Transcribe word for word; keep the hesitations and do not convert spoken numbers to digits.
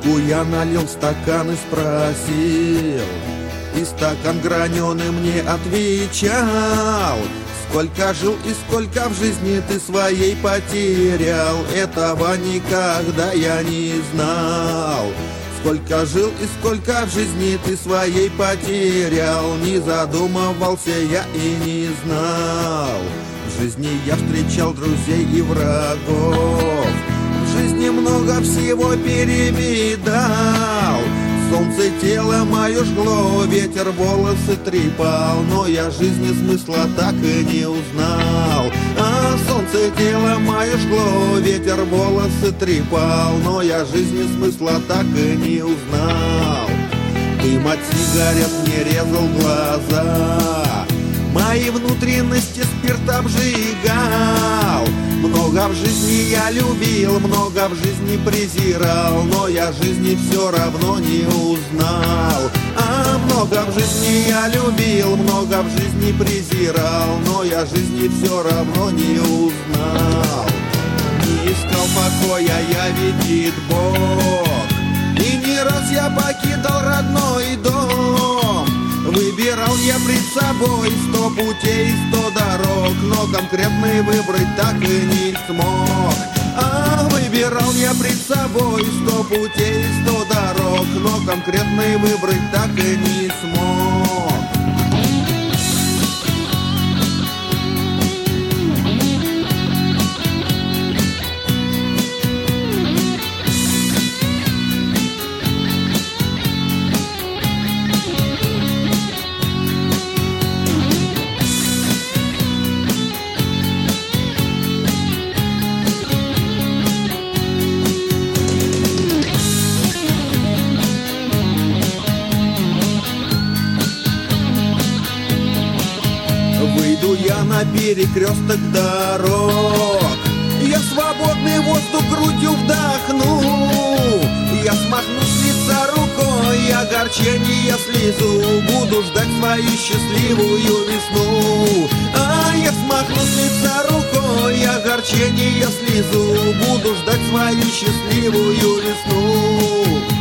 Водку я налил в стакан и спросил, и стакан граненый мне отвечал: сколько жил и сколько в жизни ты своей потерял, этого никогда я не знал. Сколько жил и сколько в жизни ты своей потерял, не задумывался я и не знал. В жизни я встречал друзей и врагов, в жизни много всего перевидал. Солнце тело мое жгло, ветер волосы трепал, но я жизни смысла так и не узнал. А солнце тело мое жгло, ветер волосы трепал, но я жизни смысла так и не узнал. Дым от сигарет мне резал глаза, мои внутренности спирт обжигал. Много в жизни я любил, много в жизни презирал, но я жизни все равно не узнал. А много в жизни я любил, много в жизни презирал, но я жизни все равно не узнал. Не искал покоя я, видит Бог, и не раз я покидал родной дом. Выбирал я пред собой сто путей, сто дорог, но конкретный выбрать так и не смог. А выбирал я пред собой сто путей, сто дорог, но конкретный выбрать так и не смог. Выйду я на перекресток дорог, я свободный воздух грудью вдохну. Я смахну с лица рукой огорчение слезу, буду ждать свою счастливую весну. А я смахну с лица рукой огорчение слезу, буду ждать свою счастливую весну.